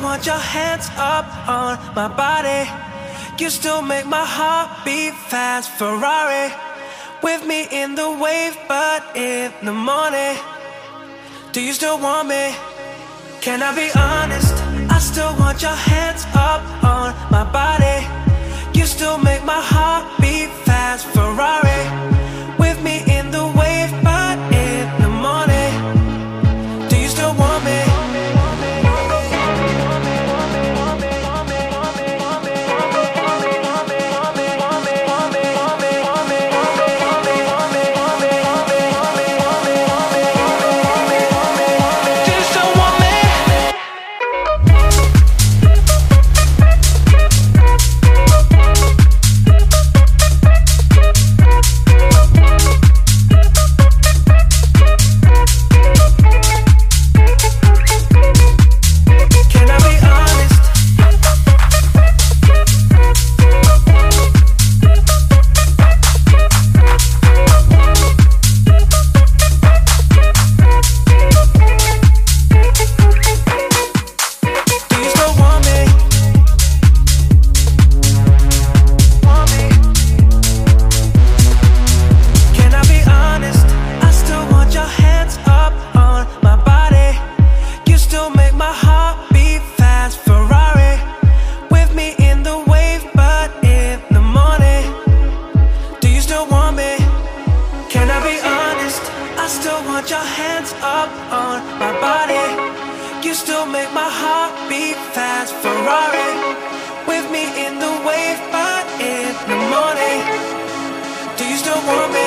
want your hands up on my body. You still make my heart beat fast. Ferrari, with me in the wave, but in the morning. Do you still want me? Can I be honest? I still want your hands up on my body. You still make my heart beat fast. Ferrari, with me in the wave, but in the morning. Do you still want me? Your hands up on my body. You still make my heart beat fast. Ferrari, with me in the wave, but in the morning. Do you still want me?